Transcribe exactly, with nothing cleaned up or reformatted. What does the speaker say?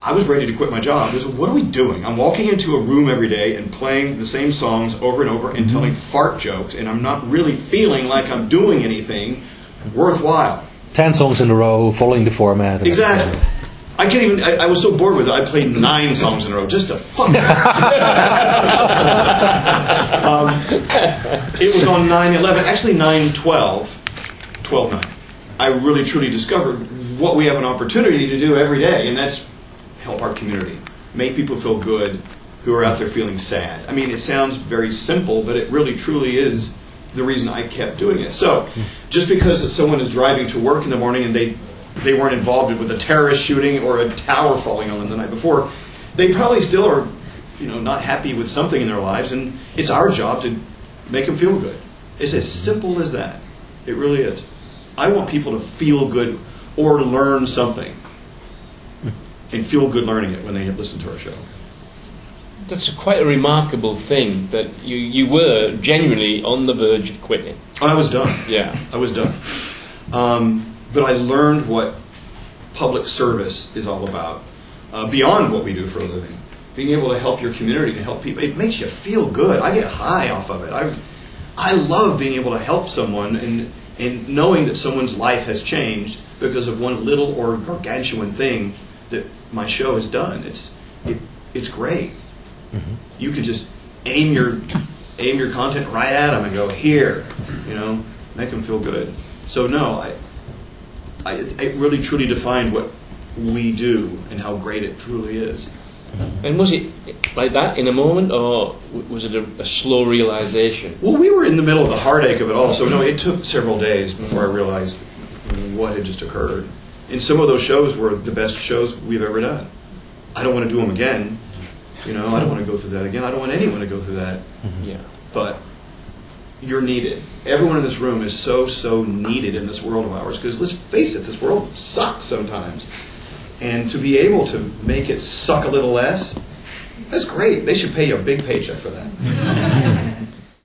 I was ready to quit my job. I was, what are we doing? I'm walking into a room every day and playing the same songs over and over and telling fart jokes, and I'm not really feeling like I'm doing anything worthwhile. Ten songs in a row, following the format. Exactly. I can't even. I, I was so bored with it. I played nine songs in a row just to fuck. um, it was on nine eleven, actually nine twelve, twelve nine. I really truly discovered what we have an opportunity to do every day, and that's help our community, make people feel good who are out there feeling sad. I mean, it sounds very simple, but it really truly is the reason I kept doing it. So, just because someone is driving to work in the morning and they they weren't involved with a terrorist shooting or a tower falling on them the night before, they probably still are, you know, not happy with something in their lives, and it's our job to make them feel good. It's as simple as that. It really is. I want people to feel good or learn something, and feel good learning it when they listen to our show. That's quite a remarkable thing, that you, you were genuinely on the verge of quitting. I was done. Yeah. I was done. Um, but I learned what public service is all about, uh, beyond what we do for a living. Being able to help your community, to help people, it makes you feel good. I get high off of it. I, I love being able to help someone and, and knowing that someone's life has changed because of one little or gargantuan thing that my show has done. It's it, it's great. Mm-hmm. You can just aim your aim your content right at them and go, here, you know, make them feel good. So no, I, I it really truly defined what we do and how great it truly is. And was it like that in a moment, or was it a, a slow realization? Well, we were in the middle of the heartache of it all, so no, it took several days before I realized what had just occurred. And some of those shows were the best shows we've ever done. I don't want to do them again. You know, I don't want to go through that again. I don't want anyone to go through that. Mm-hmm. Yeah. But you're needed. Everyone in this room is so, so needed in this world of ours. Because let's face it, this world sucks sometimes. And to be able to make it suck a little less, that's great. They should pay you a big paycheck for that.